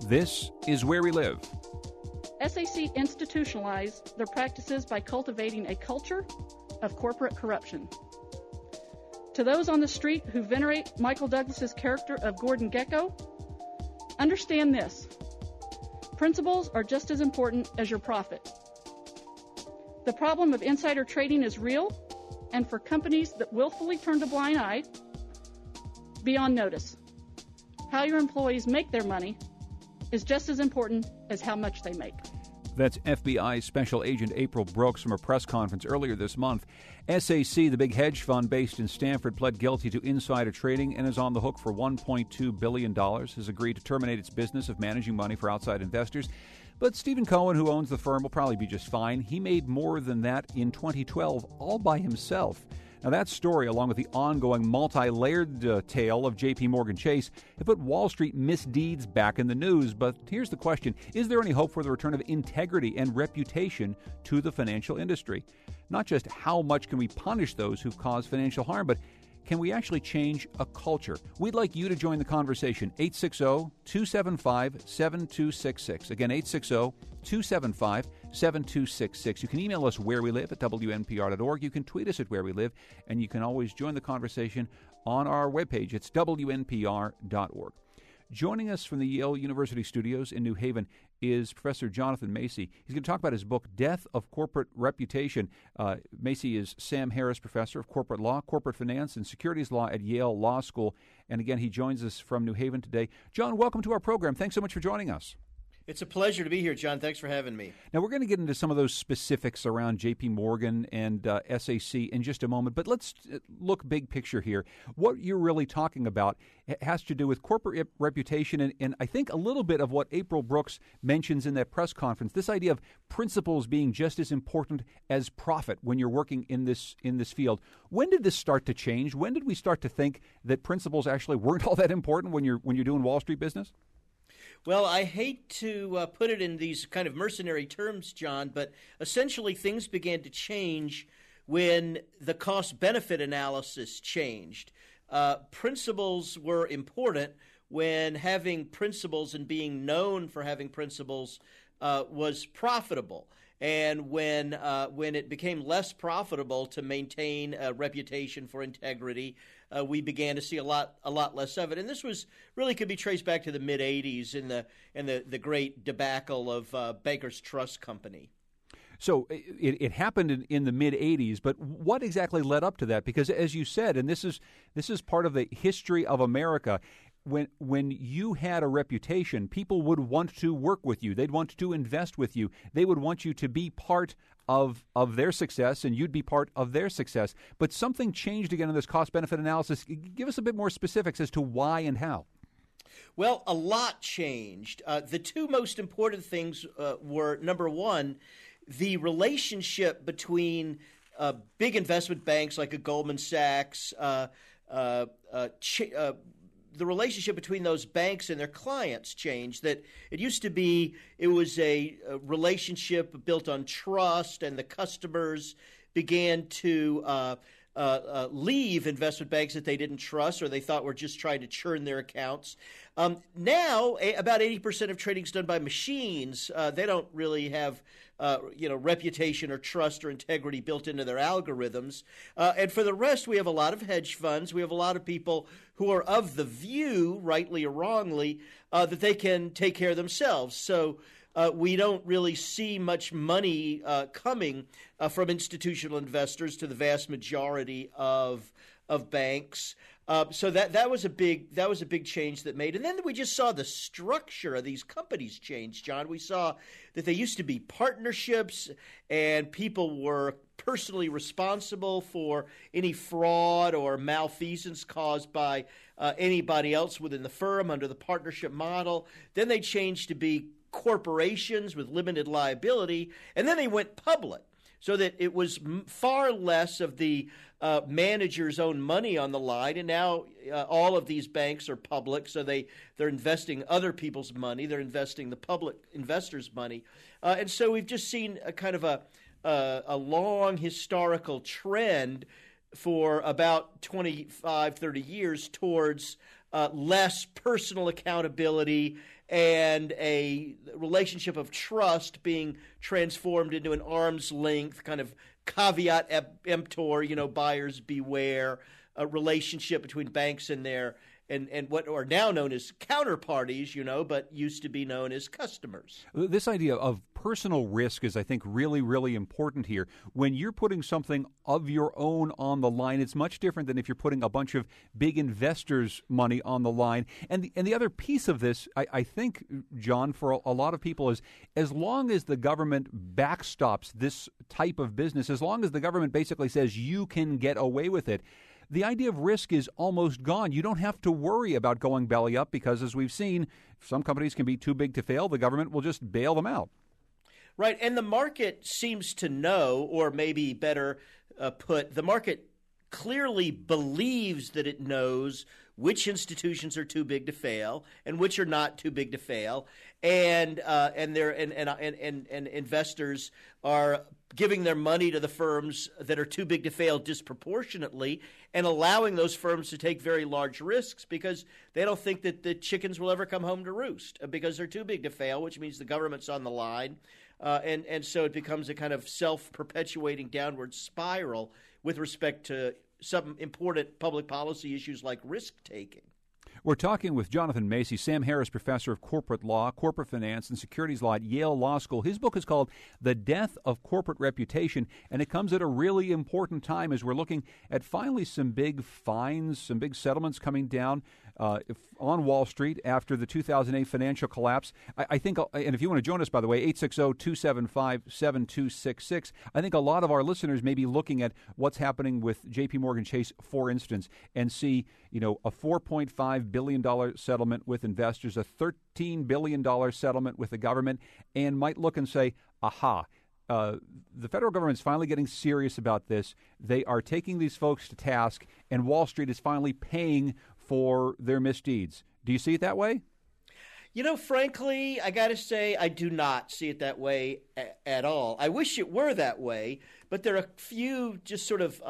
This is Where We Live. SAC institutionalized their practices by cultivating a culture of corporate corruption. To those on the street who venerate Michael Douglas's character of Gordon Gekko, understand this: principles are just as important as your profit. The problem of insider trading is real, and for companies that willfully turn a blind eye, be on notice. How your employees make their money is just as important as how much they make. That's FBI Special Agent April Brooks from a press conference earlier this month. SAC, the big hedge fund based in Stanford, pled guilty to insider trading and is on the hook for $1.2 billion, has agreed to terminate its business of managing money for outside investors. But Stephen Cohen, who owns the firm, will probably be just fine. He made more than that in 2012 all by himself. Now, that story, along with the ongoing multi-layered tale of J.P. Morgan Chase, have put Wall Street misdeeds back in the news. But here's the question: is there any hope for the return of integrity and reputation to the financial industry? Not just how much can we punish those who cause financial harm, but can we actually change a culture? We'd like you to join the conversation. 860-275-7266. Again, 860-275-7266. You can email us wherewelive@wnpr.org. You can tweet us at wherewelive, and you can always join the conversation on our webpage. It's wnpr.org. Joining us from the Yale University studios in New Haven is Professor Jonathan Macy. He's going to talk about his book, Death of Corporate Reputation. Macy is Sam Harris Professor of Corporate Law, Corporate Finance, and Securities Law at Yale Law School. And again, he joins us from New Haven today. John, welcome to our program. Thanks so much for joining us. It's a pleasure to be here, John. Thanks for having me. Now, we're going to get into some of those specifics around J.P. Morgan and SAC in just a moment, but let's look big picture here. What you're really talking about has to do with corporate reputation and I think a little bit of what April Brooks mentions in that press conference, this idea of principles being just as important as profit when you're working in this field. When did this start to change? When did we start to think that principles actually weren't all that important when you're doing Wall Street business? Well, I hate to put it in these kind of mercenary terms, John, but essentially things began to change when the cost-benefit analysis changed. Principles were important when having principles and being known for having principles was profitable. And when it became less profitable to maintain a reputation for integrity, we began to see a lot less of it. And this was really could be traced back to the mid '80s in the great debacle of Bankers Trust Company. So it happened in the mid '80s, but what exactly led up to that? Because as you said, and this is part of the history of America. When you had a reputation, people would want to work with you. They'd want to invest with you. They would want you to be part of their success, and you'd be part of their success. But something changed again in this cost-benefit analysis. Give us a bit more specifics as to why and how. Well, a lot changed. The two most important things were, number one, the relationship between big investment banks like a Goldman Sachs, the relationship between those banks and their clients changed. That it used to be, it was a relationship built on trust, and the customers began to leave investment banks that they didn't trust or they thought were just trying to churn their accounts. Now, about 80% of trading is done by machines. They don't really have reputation or trust or integrity built into their algorithms. And for the rest, we have a lot of hedge funds. We have a lot of people who are of the view, rightly or wrongly, that they can take care of themselves. So we don't really see much money coming from institutional investors to the vast majority of banks. So that was a big change that made. And then we just saw the structure of these companies change, John. We saw that they used to be partnerships, and people were personally responsible for any fraud or malfeasance caused by anybody else within the firm under the partnership model. Then they changed to be corporations with limited liability, and then they went public, so that it was far less of the manager's own money on the line. And now all of these banks are public, so they're investing other people's money. They're investing the public investors' money. And so we've just seen a kind of a long historical trend for about 25, 30 years towards less personal accountability and a relationship of trust being transformed into an arm's length kind of caveat emptor, buyers beware, a relationship between banks and their and what are now known as counterparties, but used to be known as customers. This idea of personal risk is, I think, really, really important here. When you're putting something of your own on the line, it's much different than if you're putting a bunch of big investors' money on the line. And the other piece of this, I think, John, for a lot of people is as long as the government backstops this type of business, as long as the government basically says you can get away with it, the idea of risk is almost gone. You don't have to worry about going belly up because, as we've seen, some companies can be too big to fail. The government will just bail them out. Right, and the market seems to know, or maybe better put, the market clearly believes that it knows which institutions are too big to fail and which are not too big to fail, and investors are giving their money to the firms that are too big to fail disproportionately and allowing those firms to take very large risks because they don't think that the chickens will ever come home to roost because they're too big to fail, which means the government's on the line. And so it becomes a kind of self-perpetuating downward spiral with respect to some important public policy issues like risk-taking. We're talking with Jonathan Macy, Sam Harris Professor of Corporate Law, Corporate Finance, and Securities Law at Yale Law School. His book is called The Death of Corporate Reputation, and it comes at a really important time as we're looking at finally some big fines, some big settlements coming down on Wall Street after the 2008 financial collapse. I think, and if you want to join us, by the way, 860-275-7266, I think a lot of our listeners may be looking at what's happening with J.P. Morgan Chase, for instance, and see, a $4.5 billion settlement with investors, a $13 billion settlement with the government, and might look and say, aha, the federal government's finally getting serious about this. They are taking these folks to task, and Wall Street is finally paying for their misdeeds. Do you see it that way? Frankly, I got to say I do not see it that way at all. I wish it were that way, but there are a few just sort of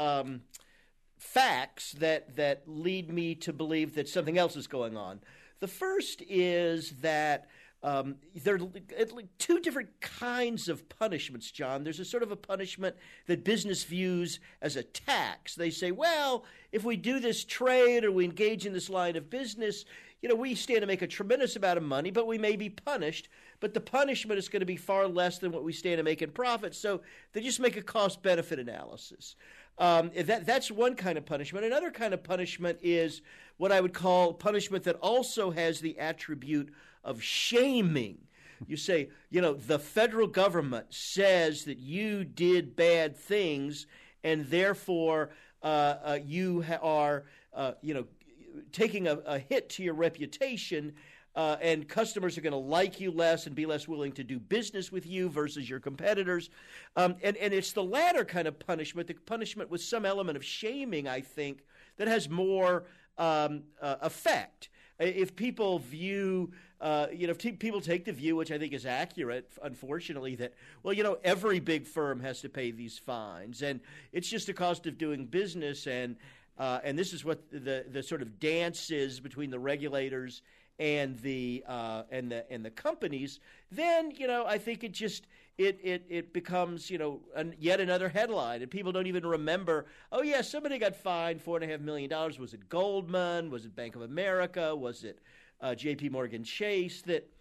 facts that lead me to believe that something else is going on. The first is that there are two different kinds of punishments, John. There's a sort of a punishment that business views as a tax. They say, well, if we do this trade or we engage in this line of business, we stand to make a tremendous amount of money, but we may be punished. But the punishment is going to be far less than what we stand to make in profit. So they just make a cost-benefit analysis. That's one kind of punishment. Another kind of punishment is what I would call punishment that also has the attribute of shaming. You say, the federal government says that you did bad things, and therefore you are, taking a hit to your reputation, and customers are going to like you less and be less willing to do business with you versus your competitors. And it's the latter kind of punishment, the punishment with some element of shaming, I think, that has more effect. If people view, if people take the view, which I think is accurate, unfortunately, that, every big firm has to pay these fines, and it's just a cost of doing business, and this is what the sort of dance is between the regulators and the companies, then I think it just it becomes yet another headline, and people don't even remember. Oh yeah, somebody got fined $4.5 million. Was it Goldman? Was it Bank of America? Was it J.P. Morgan Chase? That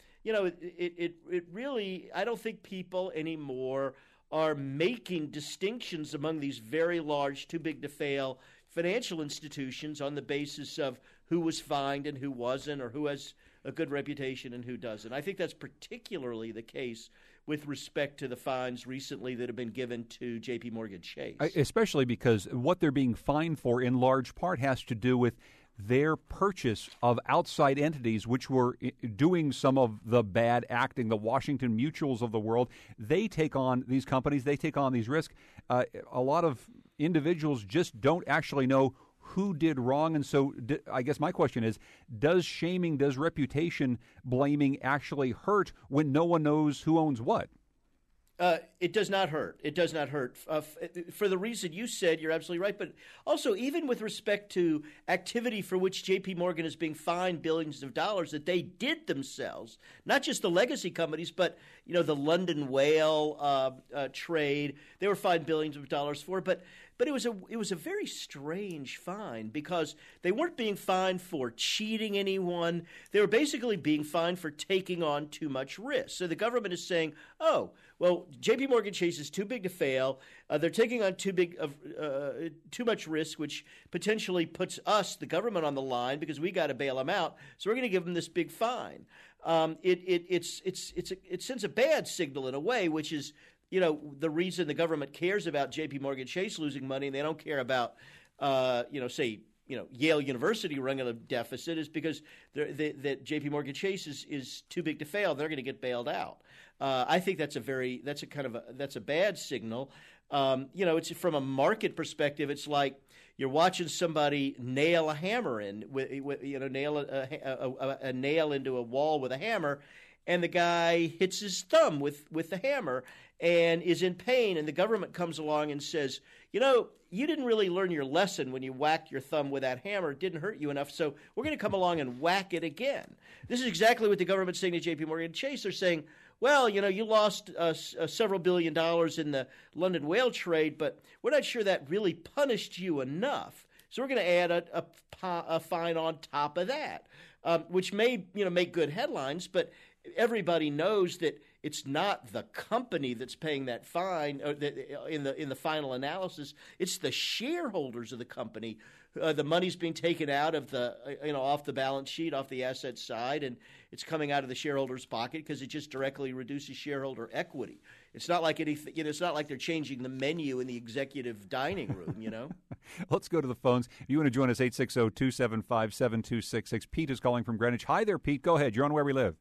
it really, I don't think people anymore are making distinctions among these very large, too big to fail financial institutions on the basis of who was fined and who wasn't, or who has a good reputation and who doesn't. I think that's particularly the case with respect to the fines recently that have been given to J.P. Morgan Chase. Especially because what they're being fined for in large part has to do with their purchase of outside entities which were doing some of the bad acting, the Washington Mutuals of the world. They take on these companies, they take on these risks. A lot of individuals just don't actually know who did wrong. And so I guess my question is, does shaming, does reputation blaming actually hurt when no one knows who owns what? It does not hurt. It does not hurt. For the reason you said, you're absolutely right. But also, even with respect to activity for which J.P. Morgan is being fined billions of dollars that they did themselves, not just the legacy companies, but the London whale trade, they were fined billions of dollars for. But it was a very strange fine because they weren't being fined for cheating anyone. They were basically being fined for taking on too much risk. So the government is saying, oh, well, J.P. Morgan Chase is too big to fail. They're taking on too much risk, which potentially puts us, the government, on the line because we got to bail them out. So we're going to give them this big fine. It sends a bad signal in a way, which is the reason the government cares about J.P. Morgan Chase losing money and they don't care about, Yale University running a deficit is because that J.P. Morgan Chase is too big to fail. They're going to get bailed out. I think that's a bad signal. It's from a market perspective. It's like you're watching somebody nail a hammer in, nail a nail into a wall with a hammer, and the guy hits his thumb with the hammer and is in pain, and the government comes along and says, you didn't really learn your lesson when you whacked your thumb with that hammer. It didn't hurt you enough, so we're going to come along and whack it again. This is exactly what the government's saying to J.P. Morgan Chase. They're saying, well, you lost several $billion in the London whale trade, but we're not sure that really punished you enough. So we're going to add a fine on top of that, which may make good headlines, but everybody knows that it's not the company that's paying that fine in the final analysis. It's the shareholders of the company. The money's being taken out of off the balance sheet, off the asset side, and it's coming out of the shareholders' pocket because it just directly reduces shareholder equity. It's not like anything. It's not like they're changing the menu in the executive dining room. Let's go to the phones. If you want to join us, 860-275-7266. Pete is calling from Greenwich. Hi there, Pete. Go ahead. You're on Where We Live.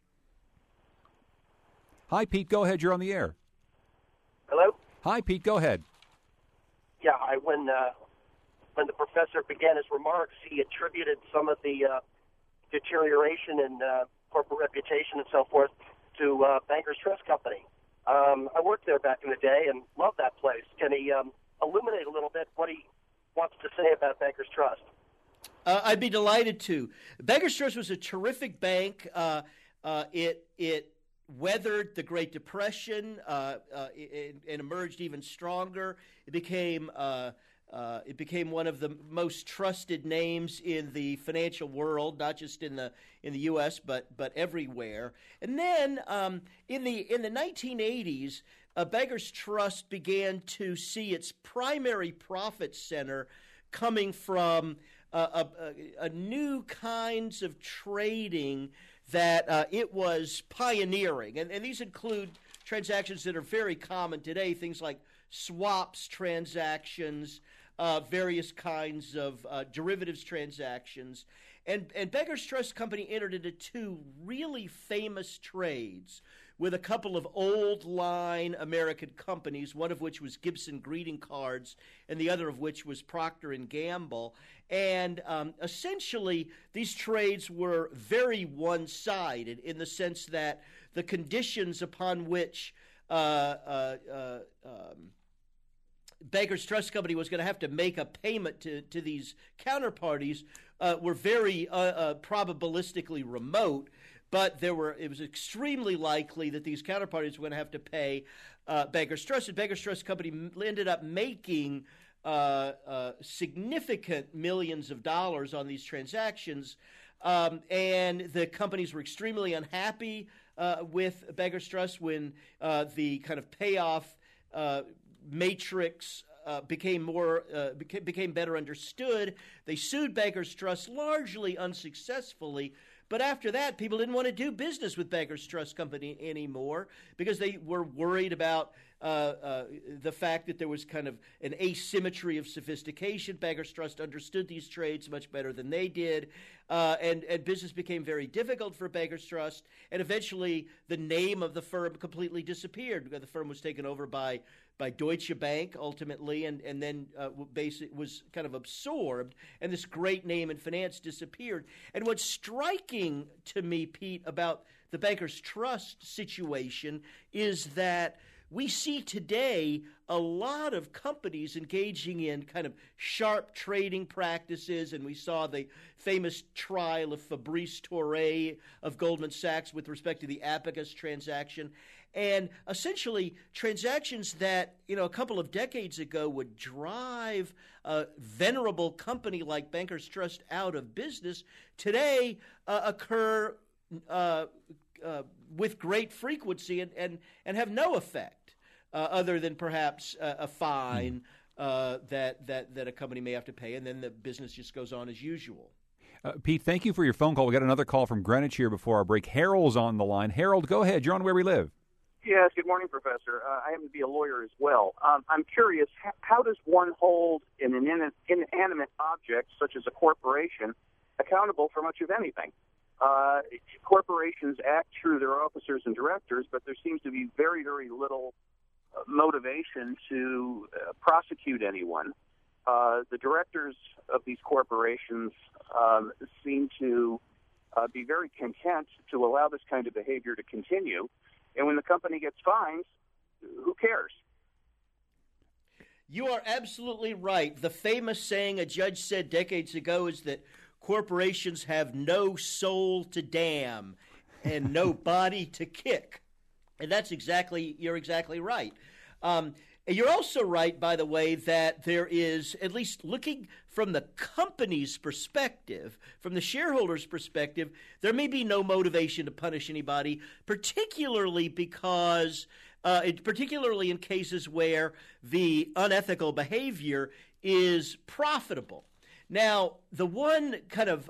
Hi, Pete. Go ahead. You're on the air. Hello? Hi, Pete. Go ahead. Yeah, when the professor began his remarks, he attributed some of the deterioration in corporate reputation and so forth to Bankers Trust Company. I worked there back in the day and loved that place. Can he illuminate a little bit what he wants to say about Bankers Trust? I'd be delighted to. Bankers Trust was a terrific bank. It weathered the Great Depression and emerged even stronger. It became one of the most trusted names in the financial world, not just in the U.S. but everywhere. And then in the 1980s, Bankers Trust began to see its primary profit center coming from a new kinds of trading that it was pioneering. And these include transactions that are very common today, things like swaps transactions, various kinds of derivatives transactions. And Bankers Trust Company entered into two really famous trades with a couple of old-line American companies, one of which was Gibson Greeting Cards and the other of which was Procter & Gamble. And essentially, these trades were very one-sided in the sense that the conditions upon which Bankers Trust Company was going to have to make a payment to these counterparties were very probabilistically remote. But it was extremely likely that these counterparties were going to have to pay Bankers Trust. And Bankers Trust Company ended up making significant millions of dollars on these transactions. And the companies were extremely unhappy with Bankers Trust when the kind of payoff matrix became better understood. They sued Bankers Trust largely unsuccessfully. But after that, people didn't want to do business with Bankers Trust Company anymore because they were worried about the fact that there was kind of an asymmetry of sophistication. Bankers Trust understood these trades much better than they did, and business became very difficult for Bankers Trust. And eventually, the name of the firm completely disappeared. The firm was taken over by Deutsche Bank ultimately, and then was kind of absorbed, and this great name in finance disappeared. And what's striking to me, Pete, about the Bankers Trust situation is that we see today a lot of companies engaging in kind of sharp trading practices, and we saw the famous trial of Fabrice Touré of Goldman Sachs with respect to the Abacus transaction. And essentially, transactions that, a couple of decades ago would drive a venerable company like Bankers Trust out of business, today occur with great frequency and have no effect other than perhaps a fine that a company may have to pay, and then the business just goes on as usual. Pete, thank you for your phone call. We got another call from Greenwich here before our break. Harold's on the line. Harold, go ahead. You're on Where We Live. Yes, good morning, Professor. I happen to be a lawyer as well. I'm curious, how does one hold an inanimate object, such as a corporation, accountable for much of anything? Corporations act through their officers and directors, but there seems to be very, very little motivation to prosecute anyone. The directors of these corporations seem to be very content to allow this kind of behavior to continue. And when the company gets fined, who cares? You are absolutely right. The famous saying a judge said decades ago is that corporations have no soul to damn and no body to kick. And you're exactly right. You're also right, by the way, that there is, at least looking from the company's perspective, from the shareholders' perspective, there may be no motivation to punish anybody, particularly because, particularly in cases where the unethical behavior is profitable. Now, the one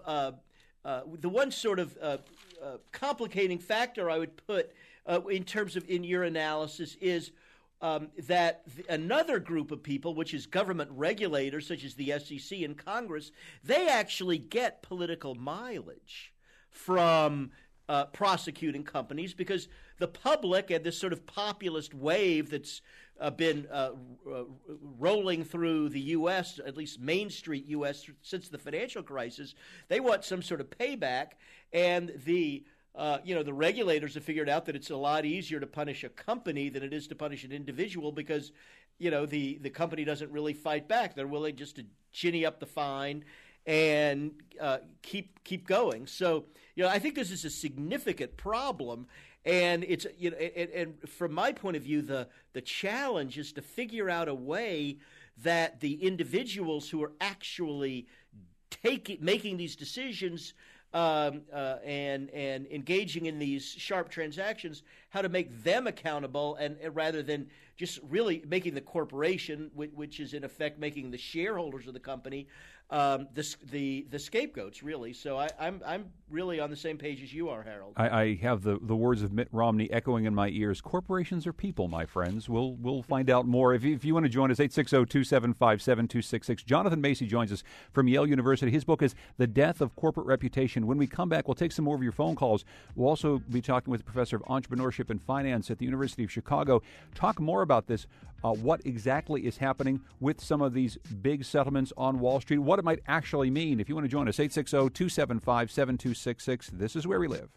sort of complicating factor I would put in terms of in your analysis is that another group of people, which is government regulators such as the SEC and Congress, they actually get political mileage from prosecuting companies because the public and this sort of populist wave that's been rolling through the U.S., at least Main Street U.S., since the financial crisis, they want some sort of payback, and the regulators have figured out that it's a lot easier to punish a company than it is to punish an individual because, the company doesn't really fight back. They're willing just to ginny up the fine and keep going. So, I think this is a significant problem, and it's and from my point of view, the challenge is to figure out a way that the individuals who are actually making these decisions and engaging in these sharp transactions, how to make them accountable, and rather than just really making the corporation, which is in effect making the shareholders of the company, the scapegoats, really. So I'm really on the same page as you are, Harold. I have the words of Mitt Romney echoing in my ears. Corporations are people, my friends. We'll find out more. If you want to join us, 860-275-7266. Jonathan Macy joins us from Yale University. His book is The Death of Corporate Reputation. When we come back, we'll take some more of your phone calls. We'll also be talking with the professor of entrepreneurship and finance at the University of Chicago. Talk more about this, what exactly is happening with some of these big settlements on Wall Street, what it might actually mean. If you want to join us, 860-275-7266. This is Where We Live.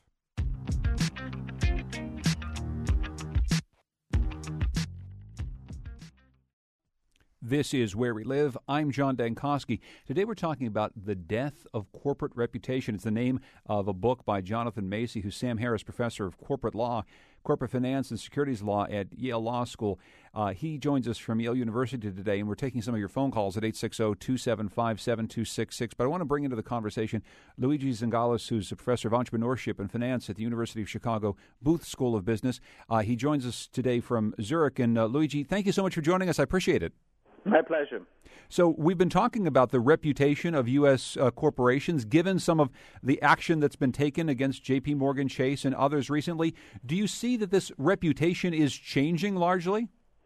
This is Where We Live. I'm John Dankosky. Today we're talking about The Death of Corporate Reputation. It's the name of a book by Jonathan Macy, who's Sam Harris Professor of Corporate Law, Corporate Finance and Securities Law at Yale Law School. He joins us from Yale University today, and we're taking some of your phone calls at 860-275-7266. But I want to bring into the conversation Luigi Zingales, who's a professor of entrepreneurship and finance at the University of Chicago Booth School of Business. He joins us today from Zurich. And Luigi, thank you so much for joining us. I appreciate it. My pleasure. So we've been talking about the reputation of U.S. corporations, given some of the action that's been taken against J.P. Morgan Chase and others recently. Do you see that this reputation is changing largely?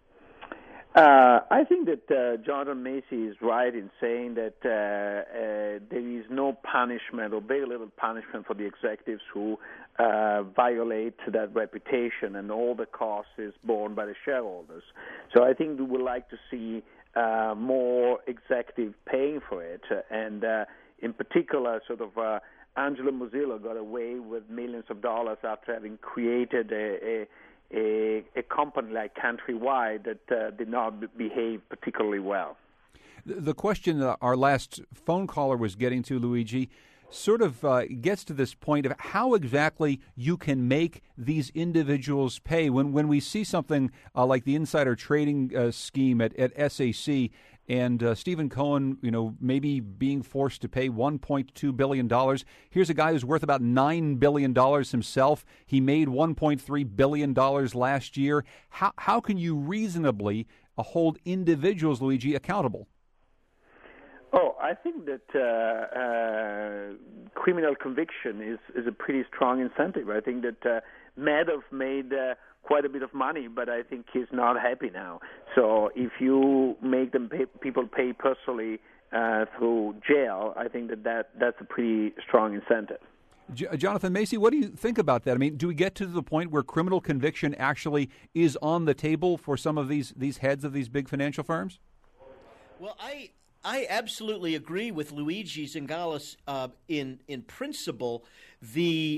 I think that Jonathan Macy is right in saying that there is no punishment or very little punishment for the executives who violate that reputation, and all the cost is borne by the shareholders. So I think we would like to see more executive paying for it, and in particular, Angelo Mozilo got away with millions of dollars after having created a a company like Countrywide that did not behave particularly well. The question our last phone caller was getting to, Luigi, sort of gets to this point of how exactly you can make these individuals pay. When we see something like the insider trading scheme at SAC, and Stephen Cohen, maybe being forced to pay $1.2 billion. Here's a guy who's worth about $9 billion himself. He made $1.3 billion last year. How can you reasonably hold individuals, Luigi, accountable? Oh, I think that criminal conviction is a pretty strong incentive. I think that Madoff made quite a bit of money, but I think he's not happy now. So if you make people pay personally through jail, I think that's a pretty strong incentive. Jonathan Macy, what do you think about that? I mean, do we get to the point where criminal conviction actually is on the table for some of these heads of these big financial firms? Well, I absolutely agree with Luigi Zingales in principle. The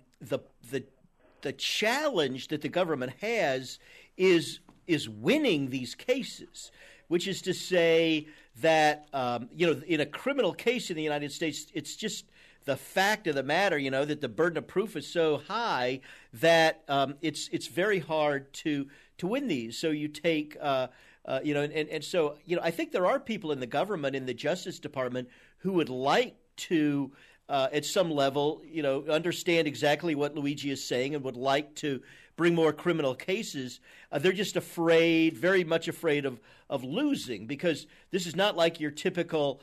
challenge that the government has is winning these cases, which is to say that in a criminal case in the United States, it's just the fact of the matter, that the burden of proof is so high that it's very hard to win these. So you take so I think there are people in the government, in the Justice Department, who would like to at some level, understand exactly what Luigi is saying and would like to bring more criminal cases. They're just afraid, very much afraid of losing, because this is not like your typical,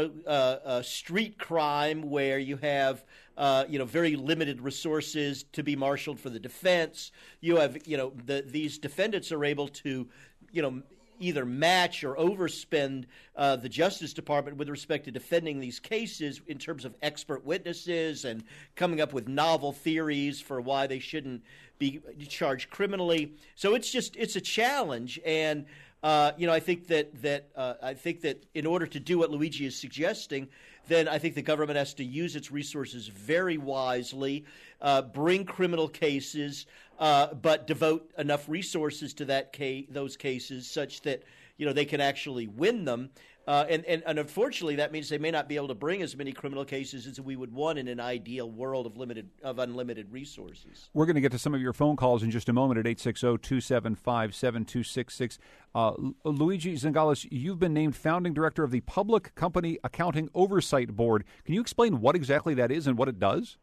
street crime where you have, very limited resources to be marshaled for the defense. You have, these defendants are able to, either match or overspend the Justice Department with respect to defending these cases in terms of expert witnesses and coming up with novel theories for why they shouldn't be charged criminally. So it's a challenge, and I think that in order to do what Luigi is suggesting, then I think the government has to use its resources very wisely, bring criminal cases, but devote enough resources to those cases such that they can actually win them. And unfortunately, that means they may not be able to bring as many criminal cases as we would want in an ideal world of unlimited resources. We're going to get to some of your phone calls in just a moment at 860-275-7266. Luigi Zingales, you've been named founding director of the Public Company Accounting Oversight Board. Can you explain what exactly that is and what it does?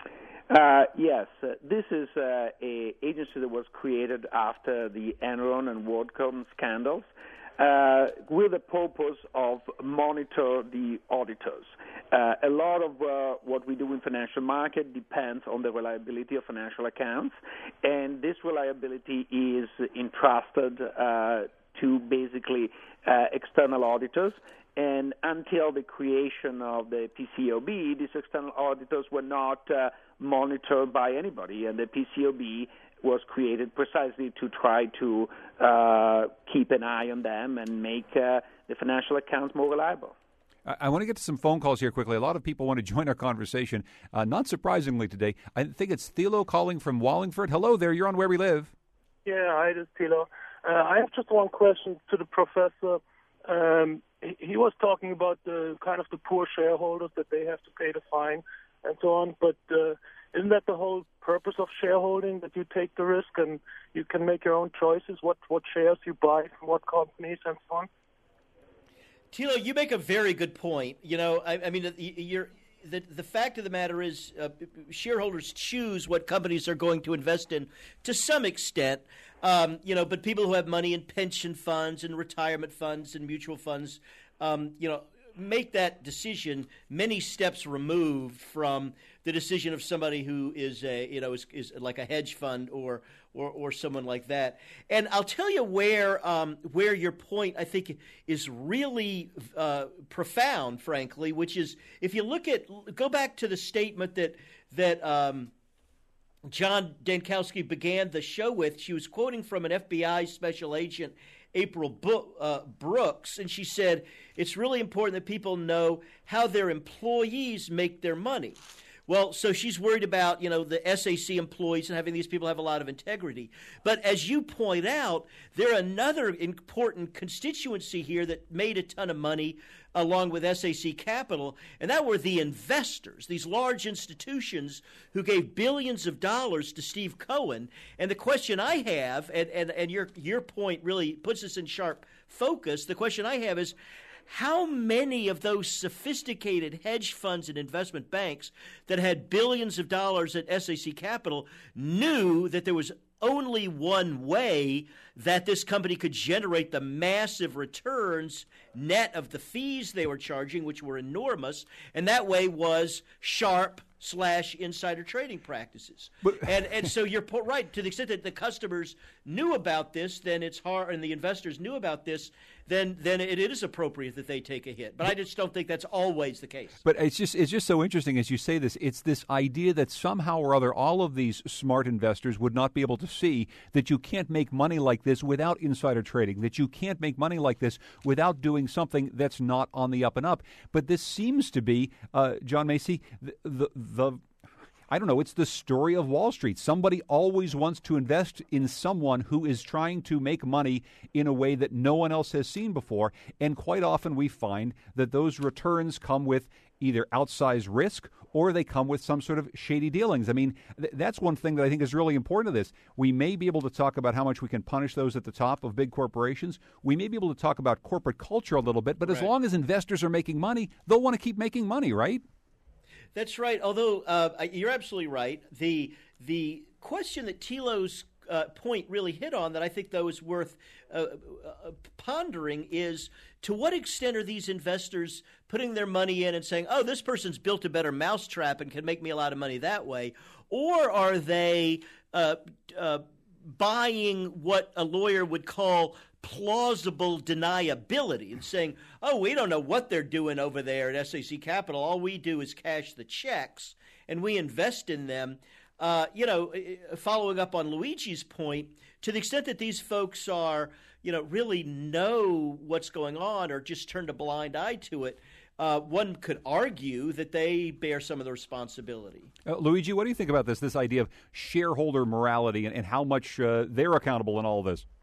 Yes. This is an agency that was created after the Enron and WorldCom scandals, with the purpose of monitor the auditors. A lot of what we do in financial market depends on the reliability of financial accounts, and this reliability is entrusted to basically external auditors. And until the creation of the PCAOB, these external auditors were not monitored by anybody, and the PCAOB was created precisely to try to keep an eye on them and make the financial accounts more reliable. I want to get to some phone calls here quickly. A lot of people want to join our conversation. Not surprisingly today, I think it's Thilo calling from Wallingford. Hello there, you're on Where We Live. Yeah, hi, this is Thilo. I have just one question to the professor. He was talking about the poor shareholders, that they have to pay the fine and so on, but isn't that the whole purpose of shareholding, that you take the risk and you can make your own choices, what shares you buy from what companies and so on? Thilo, you make a very good point. The fact of the matter is shareholders choose what companies are going to invest in to some extent, but people who have money in pension funds and retirement funds and mutual funds, make that decision many steps removed from the decision of somebody who is is like a hedge fund or someone like that. And I'll tell you where your point, I think, is really profound, frankly, which is if you go back to the statement that John Dankowski began the show with. She was quoting from an FBI special agent, April Brooks, and she said, it's really important that people know how their employees make their money. Well, so she's worried about, the SAC employees and having these people have a lot of integrity. But as you point out, there are another important constituency here that made a ton of money along with SAC Capital, and that were the investors, these large institutions who gave billions of dollars to Steve Cohen. And the question I have, and your point really puts us in sharp focus, the question I have is, how many of those sophisticated hedge funds and investment banks that had billions of dollars at SAC Capital knew that there was only one way that this company could generate the massive returns net of the fees they were charging, which were enormous, and that way was sharp/insider trading practices? And so you're right, to the extent that the customers knew about this, then it's hard, and the investors knew about this, then it is appropriate that they take a hit. But I just don't think that's always the case. But it's just so interesting as you say this. It's this idea that somehow or other all of these smart investors would not be able to see that you can't make money like this without insider trading, that you can't make money like this without doing something that's not on the up and up. But this seems to be, John Macy, the I don't know, it's the story of Wall Street. Somebody always wants to invest in someone who is trying to make money in a way that no one else has seen before. And quite often we find that those returns come with either outsized risk or they come with some sort of shady dealings. I mean, that's one thing that I think is really important to this. We may be able to talk about how much we can punish those at the top of big corporations. We may be able to talk about corporate culture a little bit, but as long as investors are making money, they'll want to keep making money, right? That's right. Although you're absolutely right. The question that Thilo's point really hit on that I think, though, is worth pondering is, to what extent are these investors putting their money in and saying, oh, this person's built a better mousetrap and can make me a lot of money that way? Or are they buying what a lawyer would call plausible deniability and saying, oh, we don't know what they're doing over there at SAC Capital. All we do is cash the checks and we invest in them. Following up on Luigi's point, to the extent that these folks are, really know what's going on or just turned a blind eye to it, one could argue that they bear some of the responsibility. Luigi, what do you think about this idea of shareholder morality and how much they're accountable in all of this?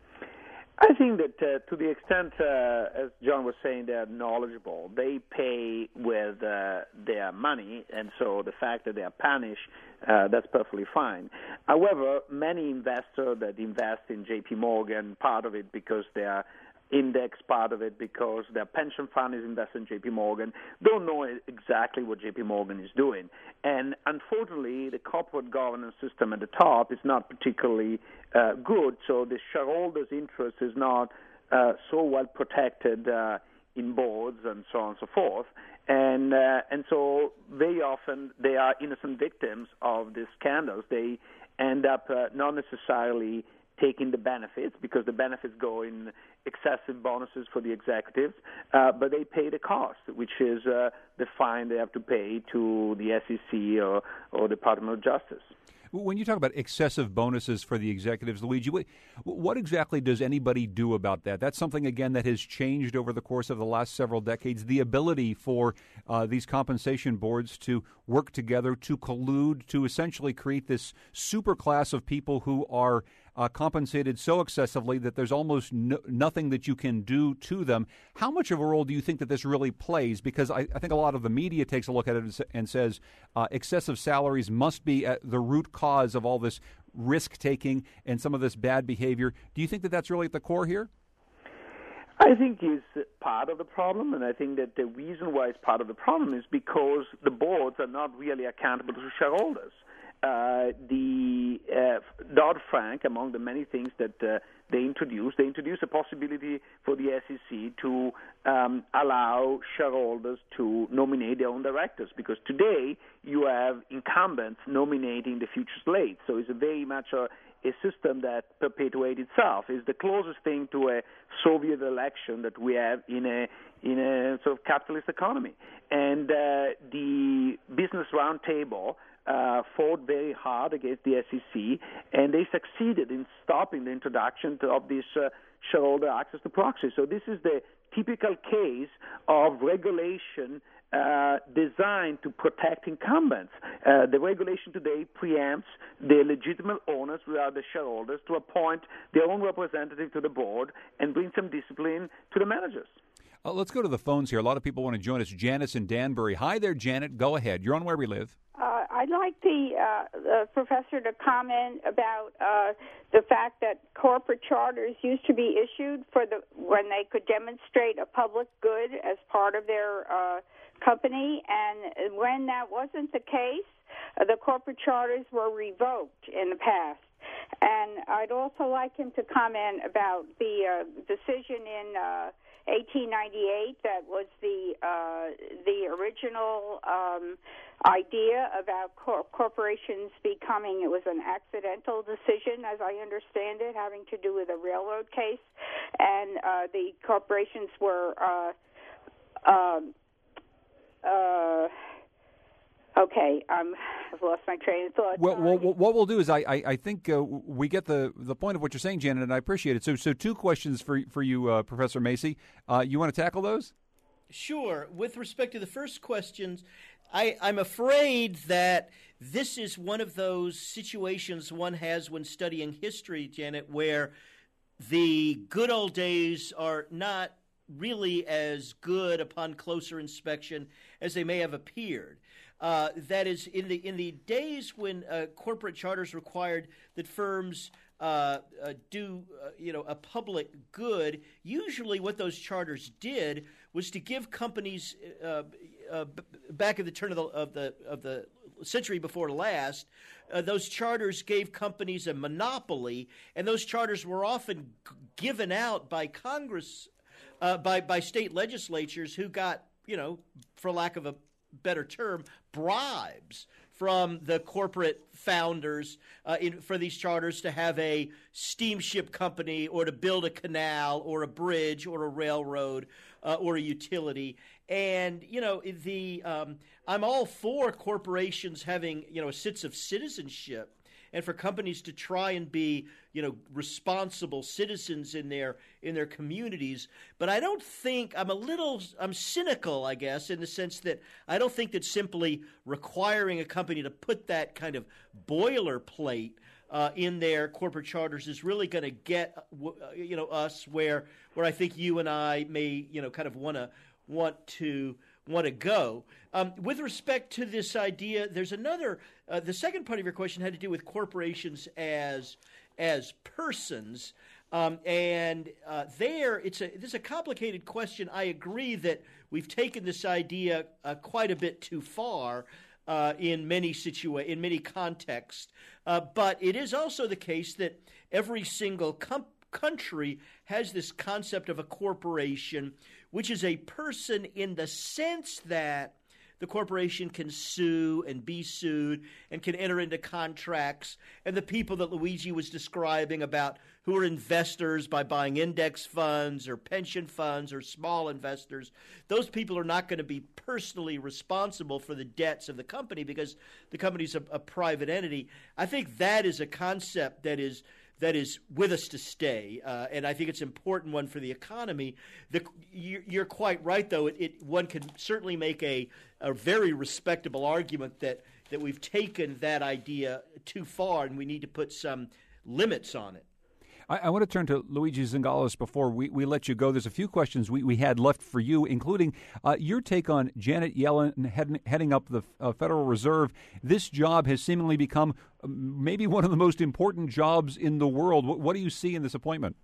I think that to the extent, as John was saying, they're knowledgeable. They pay with their money, and so the fact that they are punished, that's perfectly fine. However, many investors that invest in J.P. Morgan, part of it because they are index, part of it because their pension fund is invested in J.P. Morgan, don't know exactly what J.P. Morgan is doing. And unfortunately, the corporate governance system at the top is not particularly good, so the shareholders' interest is not so well protected in boards and so on and so forth. And so very often they are innocent victims of these scandals. They end up not necessarily taking the benefits, because the benefits go in excessive bonuses for the executives, but they pay the cost, which is the fine they have to pay to the SEC or Department of Justice. When you talk about excessive bonuses for the executives, Luigi, what exactly does anybody do about that? That's something, again, that has changed over the course of the last several decades, the ability for these compensation boards to work together, to collude, to essentially create this superclass of people who are compensated so excessively that there's almost nothing that you can do to them. How much of a role do you think that this really plays? Because I think a lot of the media takes a look at it and says excessive salaries must be at the root cause of all this risk-taking and some of this bad behavior. Do you think that that's really at the core here? I think it's part of the problem, and I think that the reason why it's part of the problem is because the boards are not really accountable to shareholders. The Dodd-Frank, among the many things that they introduced a possibility for the SEC to allow shareholders to nominate their own directors, because today you have incumbents nominating the future slate. So it's very much a system that perpetuates itself. It's the closest thing to a Soviet election that we have in a sort of capitalist economy. And the Business Roundtable fought very hard against the SEC, and they succeeded in stopping the introduction of this shareholder access to proxy. So this is the typical case of regulation designed to protect incumbents. The regulation today preempts the legitimate owners, without the shareholders, to appoint their own representative to the board and bring some discipline to the managers. Let's go to the phones here. A lot of people want to join us. Janice in Danbury. Hi there, Janet. Go ahead. You're on Where We Live. I'd like the professor to comment about the fact that corporate charters used to be issued when they could demonstrate a public good as part of their company, and when that wasn't the case, the corporate charters were revoked in the past. And I'd also like him to comment about the decision in 1898 that was the original idea about corporations becoming, it was an accidental decision, as I understand it, having to do with a railroad case, and the corporations were okay, I've lost my train of thought. Well, what we'll do is I think we get the point of what you're saying, Janet, and I appreciate it. So two questions for you, Professor Macy. You want to tackle those? Sure. With respect to the first questions, I'm afraid that this is one of those situations one has when studying history, Janet, where the good old days are not really as good upon closer inspection as they may have appeared. That is, in the days when corporate charters required that firms do a public good, usually what those charters did was to give companies back at the turn of the century before last, those charters gave companies a monopoly, and those charters were often given out by Congress, by state legislatures who got, for lack of a better term, bribes from the corporate founders for these charters to have a steamship company or to build a canal or a bridge or a railroad or a utility. And, I'm all for corporations having, a sense of citizenship and for companies to try and be, responsible citizens in their communities. But I don't think I'm cynical, I guess, in the sense that I don't think that simply requiring a company to put that kind of boilerplate in their corporate charters is really going to get, us where I think you and I may, kind of want to go. With respect to this idea, there's another. The second part of your question had to do with corporations as persons, and there this is a complicated question. I agree that we've taken this idea quite a bit too far in many contexts, but it is also the case that every single country has this concept of a corporation, which is a person in the sense that the corporation can sue and be sued and can enter into contracts. And the people that Luigi was describing about who are investors by buying index funds or pension funds or small investors, those people are not going to be personally responsible for the debts of the company because the company's a private entity. I think that is a concept that is with us to stay, and I think it's an important one for the economy. You're quite right, though. One can certainly make a very respectable argument that we've taken that idea too far, and we need to put some limits on it. I want to turn to Luigi Zingales before we let you go. There's a few questions we had left for you, including your take on Janet Yellen heading up the Federal Reserve. This job has seemingly become maybe one of the most important jobs in the world. What do you see in this appointment?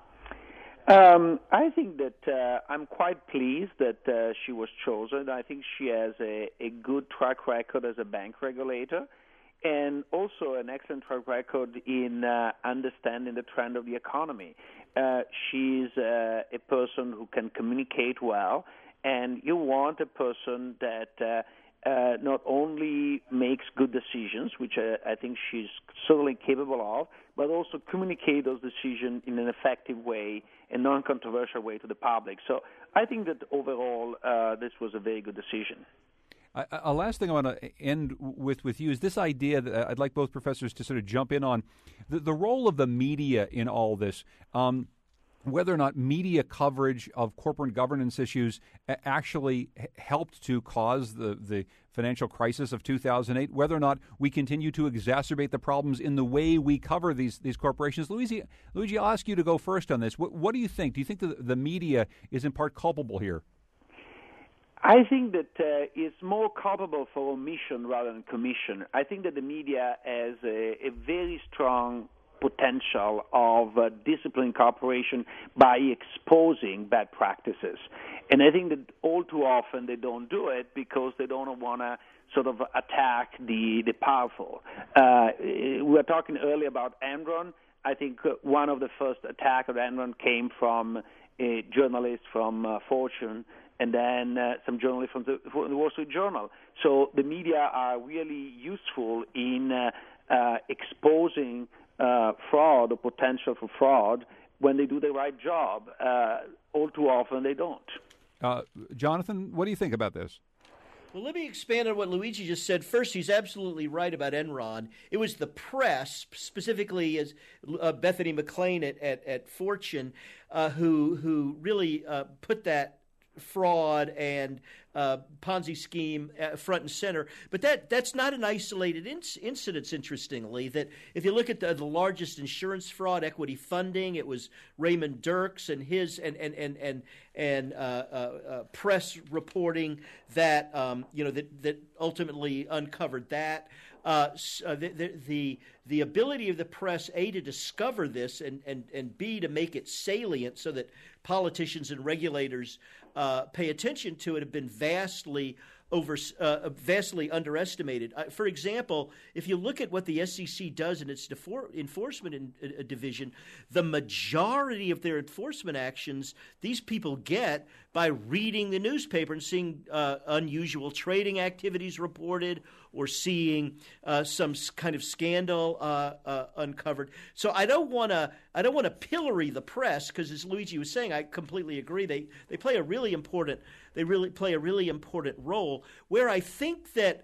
I think that I'm quite pleased that she was chosen. I think she has a good track record as a bank regulator, and also an excellent track record in understanding the trend of the economy. She's a person who can communicate well, and you want a person that not only makes good decisions, which I think she's certainly capable of, but also communicate those decisions in an effective way, a non-controversial way to the public. So I think that overall this was a very good decision. A last thing I want to end with you is this idea that I'd like both professors to sort of jump in on, the role of the media in all this. whether or not media coverage of corporate governance issues actually helped to cause the financial crisis of 2008, whether or not we continue to exacerbate the problems in the way we cover these corporations. Luigi, I'll ask you to go first on this. What do you think? Do you think the media is in part culpable here? I think that it's more culpable for omission rather than commission. I think that the media has a very strong potential of disciplining corporation by exposing bad practices. And I think that all too often they don't do it because they don't want to sort of attack the powerful. We were talking earlier about Enron. I think one of the first attacks of Enron came from a journalist from Fortune and then some journalists from the Wall Street Journal. So the media are really useful in exposing fraud or potential for fraud when they do the right job. All too often they don't. Jonathan, what do you think about this? Well, let me expand on what Luigi just said. First, he's absolutely right about Enron. It was the press, specifically as Bethany McLean at Fortune, who really put that fraud and Ponzi scheme front and center. But that's not an isolated incident, interestingly, that if you look at the largest insurance fraud, equity funding, it was Raymond Dirks and his and press reporting that that ultimately uncovered that. The ability of the press, A, to discover this and B, to make it salient so that politicians and regulators pay attention to it have been vastly underestimated. For example, if you look at what the SEC does in its enforcement division, the majority of their enforcement actions these people get by reading the newspaper and seeing unusual trading activities reported or seeing some kind of scandal uncovered. So I don't want to pillory the press because, as Luigi was saying, I completely agree. They play a really important role. Where I think that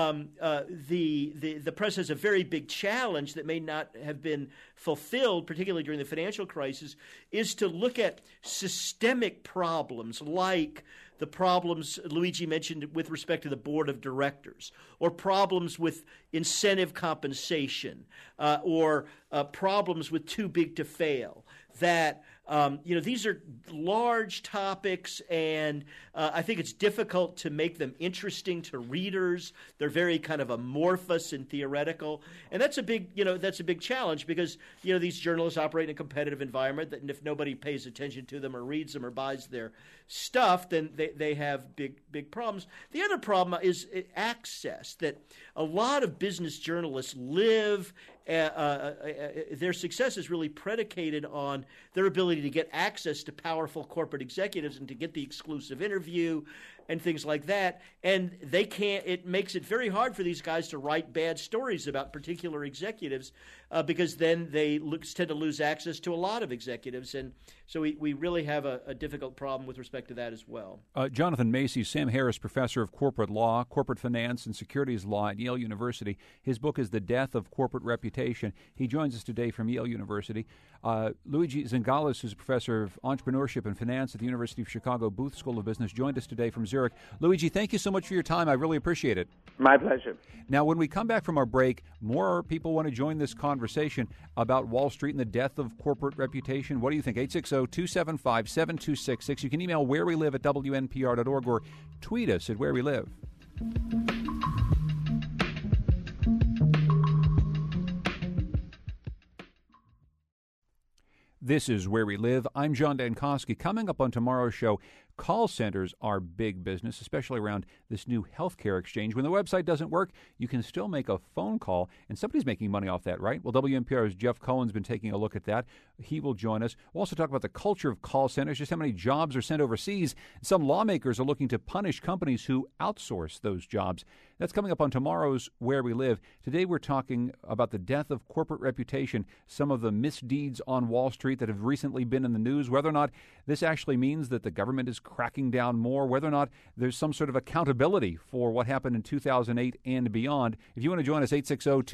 the press has a very big challenge that may not have been fulfilled, particularly during the financial crisis, is to look at systemic problems like the problems Luigi mentioned with respect to the board of directors, or problems with incentive compensation, or problems with too big to fail. That these are large topics, and I think it's difficult to make them interesting to readers. They're very kind of amorphous and theoretical, and that's a big challenge because these journalists operate in a competitive environment that, and if nobody pays attention to them or reads them or buys their stuff, then they have big problems. The other problem is access. That a lot of business journalists live. Their success is really predicated on their ability to get access to powerful corporate executives and to get the exclusive interview and things like that. And they can't. It makes it very hard for these guys to write bad stories about particular executives because then they tend to lose access to a lot of executives. And so we really have a difficult problem with respect to that as well. Jonathan Macy, Sam Harris, professor of corporate law, corporate finance, and securities law at Yale University. His book is The Death of Corporate Reputation. He joins us today from Yale University. Luigi Zingales, who's a professor of entrepreneurship and finance at the University of Chicago Booth School of Business, joined us today from Zurich. Luigi, thank you so much for your time. I really appreciate it. My pleasure. Now, when we come back from our break, more people want to join this conversation about Wall Street and the death of corporate reputation. What do you think? 860-275-7266. You can email wherewelive@wnpr.org or tweet us at Where We Live. This is Where We Live. I'm John Dankosky. Coming up on tomorrow's show, call centers are big business, especially around this new healthcare exchange. When the website doesn't work, you can still make a phone call, and somebody's making money off that, right? Well, WNPR's Jeff Cohen's been taking a look at that. He will join us. We'll also talk about the culture of call centers, just how many jobs are sent overseas. Some lawmakers are looking to punish companies who outsource those jobs. That's coming up on tomorrow's Where We Live. Today we're talking about the death of corporate reputation, some of the misdeeds on Wall Street that have recently been in the news, whether or not this actually means that the government is cracking down more, whether or not there's some sort of accountability for what happened in 2008 and beyond. If you want to join us,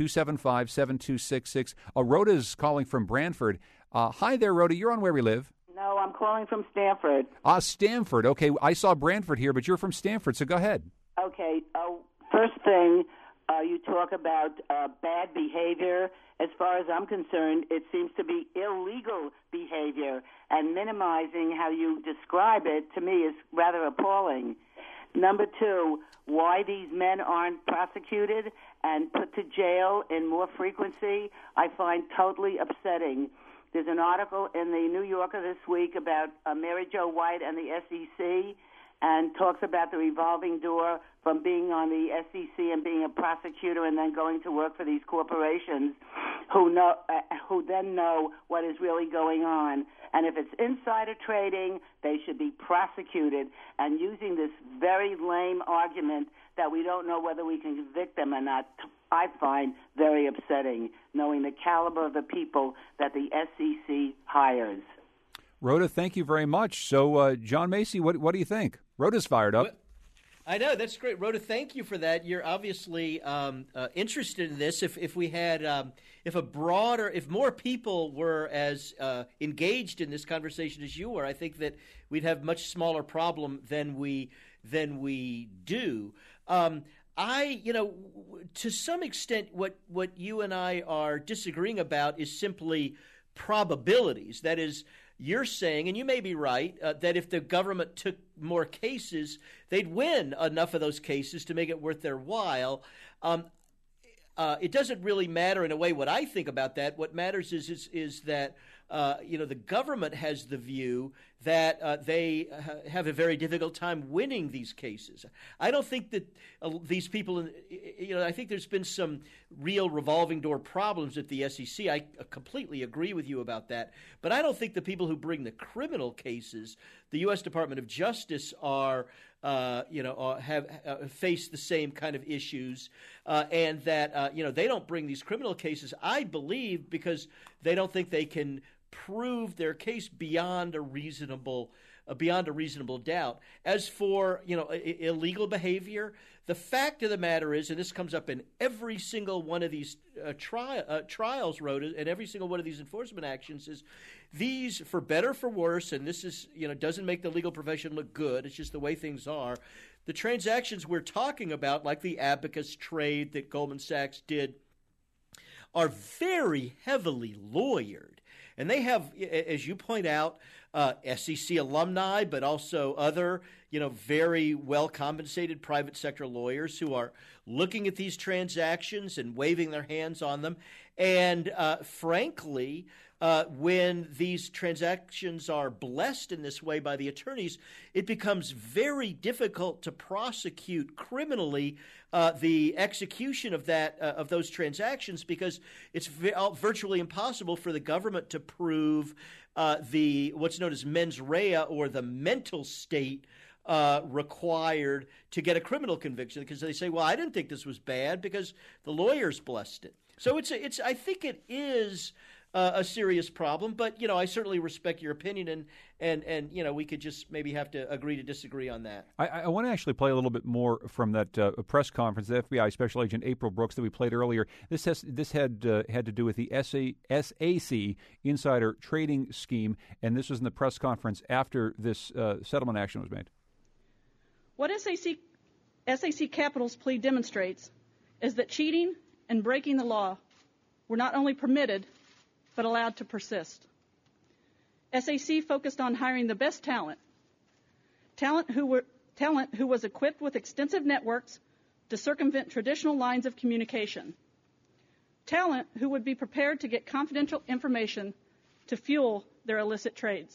860-275-7266. Rhoda's calling from Brantford. Hi there, Rhoda. You're on Where We Live. No, I'm calling from Stanford. Stanford. Okay, I saw Branford here, but you're from Stanford, so go ahead. Okay, first thing, you talk about bad behavior. As far as I'm concerned, it seems to be illegal behavior, and minimizing how you describe it, to me, is rather appalling. Number two, why these men aren't prosecuted and put to jail in more frequency, I find totally upsetting. There's an article in the New Yorker this week about Mary Jo White and the SEC, and talks about the revolving door from being on the SEC and being a prosecutor and then going to work for these corporations who then know what is really going on. And if it's insider trading, they should be prosecuted. And using this very lame argument that we don't know whether we can convict them or not, I find very upsetting, knowing the caliber of the people that the SEC hires. Rhoda, thank you very much. So, John Macy, what do you think? Rhoda's fired up. I know, that's great. Rhoda, thank you for that. You're obviously interested in this. If we had, if more people were as engaged in this conversation as you were, I think that we'd have much smaller problem than we do. To some extent, what you and I are disagreeing about is simply probabilities. That is, you're saying, and you may be right, that if the government took more cases, they'd win enough of those cases to make it worth their while. It doesn't really matter in a way what I think about that. What matters is that the government has the view that they have a very difficult time winning these cases. I don't think that these people, I think there's been some real revolving door problems at the SEC. I completely agree with you about that. But I don't think the people who bring the criminal cases, the U.S. Department of Justice, have faced the same kind of issues, and that they don't bring these criminal cases, I believe, because they don't think they can prove their case beyond a reasonable doubt. As for illegal behavior, the fact of the matter is, and this comes up in every single one of these trials, Rhoda, and every single one of these enforcement actions, is these, for better or for worse, and this is doesn't make the legal profession look good. It's just the way things are. The transactions we're talking about, like the Abacus trade that Goldman Sachs did, are very heavily lawyered. And they have, as you point out, SEC alumni, but also other, very well-compensated private sector lawyers who are looking at these transactions and waving their hands on them. And frankly, when these transactions are blessed in this way by the attorneys, it becomes very difficult to prosecute criminally the execution of those transactions, because it's virtually impossible for the government to prove what's known as mens rea, or the mental state required to get a criminal conviction, because they say, well, I didn't think this was bad because the lawyers blessed it. So I think it is a serious problem, but I certainly respect your opinion, and we could just maybe have to agree to disagree on that. I want to actually play a little bit more from that press conference, the FBI Special Agent April Brooks that we played earlier. This had to do with the SAC insider trading scheme, and this was in the press conference after this settlement action was made. What SAC Capital's plea demonstrates is that cheating and breaking the law were not only permitted, but allowed to persist. SAC focused on hiring the best talent who was equipped with extensive networks to circumvent traditional lines of communication, talent who would be prepared to get confidential information to fuel their illicit trades.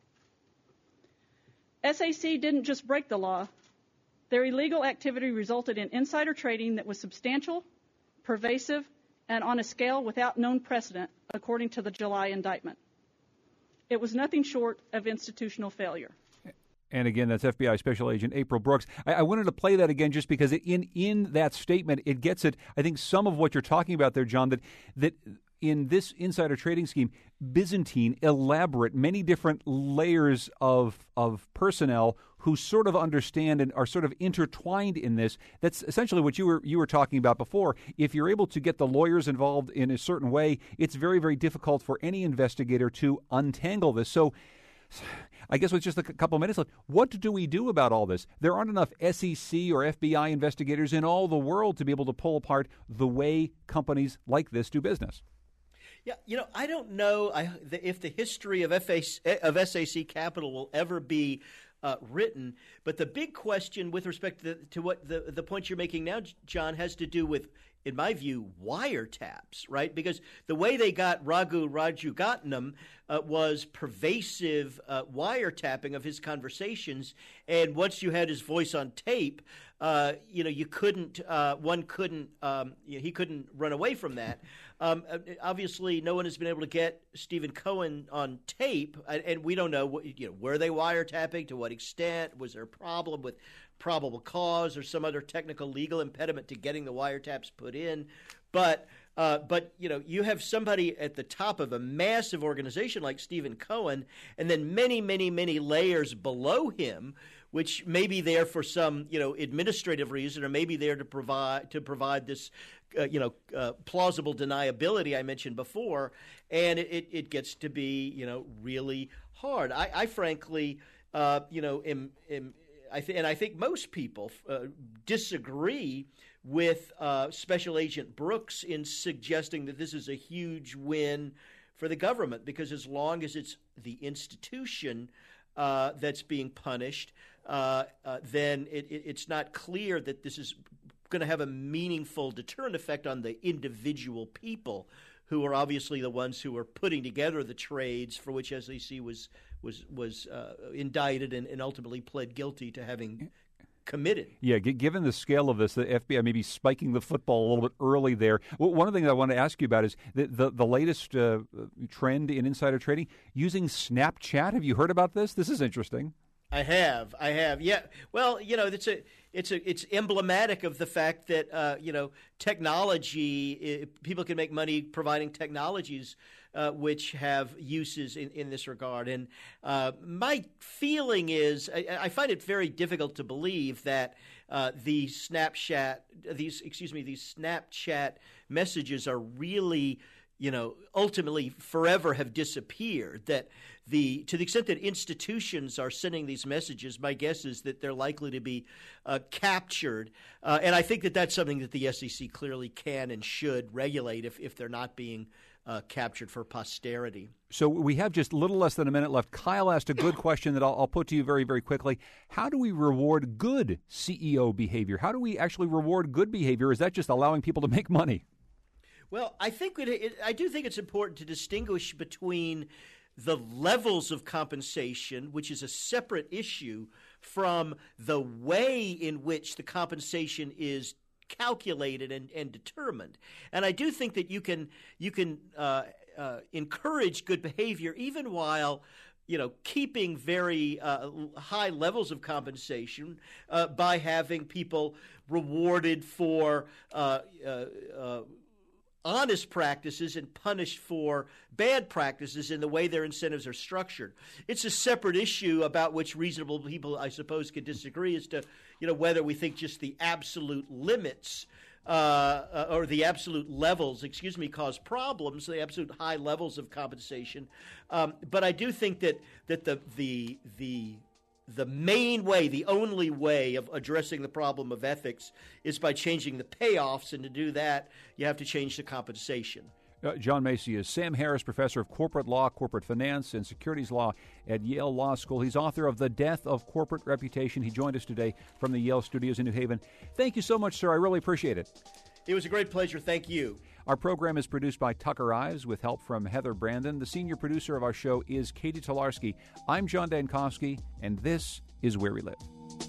SAC didn't just break the law. Their illegal activity resulted in insider trading that was substantial, pervasive, and on a scale without known precedent, according to the July indictment. It was nothing short of institutional failure. And again, that's FBI Special Agent April Brooks. I wanted to play that again just because in that statement, it gets at, I think, some of what you're talking about there, John, that in this insider trading scheme, Byzantine, elaborate, many different layers of personnel who sort of understand and are sort of intertwined in this. That's essentially what you were talking about before. If you're able to get the lawyers involved in a certain way, it's very, very difficult for any investigator to untangle this. So I guess with just a couple of minutes left, what do we do about all this? There aren't enough SEC or FBI investigators in all the world to be able to pull apart the way companies like this do business. Yeah, I don't know if the history of SAC Capital will ever be written, but the big question with respect to what the point you're making now, John, has to do with, in my view, wiretaps, right? Because the way they got Raghu Rajagopalan was pervasive wiretapping of his conversations, and once you had his voice on tape, he couldn't run away from that. Obviously, no one has been able to get Stephen Cohen on tape, and we don't know were they wiretapping, to what extent, was there a problem with probable cause or some other technical legal impediment to getting the wiretaps put in. But you have somebody at the top of a massive organization like Stephen Cohen, and then many, many, many layers below him, which may be there for some administrative reason, or maybe there to provide this plausible deniability I mentioned before, and it gets to be really hard. I frankly I think most people disagree with Special Agent Brooks in suggesting that this is a huge win for the government, because as long as it's the institution that's being punished, then it's not clear that this is going to have a meaningful deterrent effect on the individual people who are obviously the ones who are putting together the trades for which SAC was indicted and ultimately pled guilty to having committed. Yeah, given the scale of this, the FBI may be spiking the football a little bit early there. One of the things I want to ask you about is the latest trend in insider trading using Snapchat. Have you heard about this? This is interesting. I have. Yeah. Well, it's emblematic of the fact that technology. People can make money providing technologies which have uses in this regard. And my feeling is, I find it very difficult to believe that these Snapchat messages are really, ultimately forever have disappeared. That to the extent that institutions are sending these messages, my guess is that they're likely to be captured. And I think that that's something that the SEC clearly can and should regulate if they're not being captured for posterity. So we have just a little less than a minute left. Kyle asked a good question that I'll put to you very, very quickly. How do we reward good CEO behavior? How do we actually reward good behavior? Is that just allowing people to make money? Well, I do think it's important to distinguish between the levels of compensation, which is a separate issue, from the way in which the compensation is calculated and determined. And I do think that you can encourage good behavior even while keeping very high levels of compensation by having people rewarded for honest practices and punished for bad practices in the way their incentives are structured. It's a separate issue about which reasonable people, I suppose, could disagree as to whether we think just the absolute limits or the absolute levels, cause problems, the absolute high levels of compensation. But I do think that the main way, the only way of addressing the problem of ethics is by changing the payoffs, and to do that, you have to change the compensation. John Macy is Sam Harris, professor of corporate law, corporate finance, and securities law at Yale Law School. He's author of The Death of Corporate Reputation. He joined us today from the Yale studios in New Haven. Thank you so much, sir. I really appreciate it. It was a great pleasure. Thank you. Our program is produced by Tucker Ives with help from Heather Brandon. The senior producer of our show is Katie Tolarski. I'm John Dankowski, and this is Where We Live.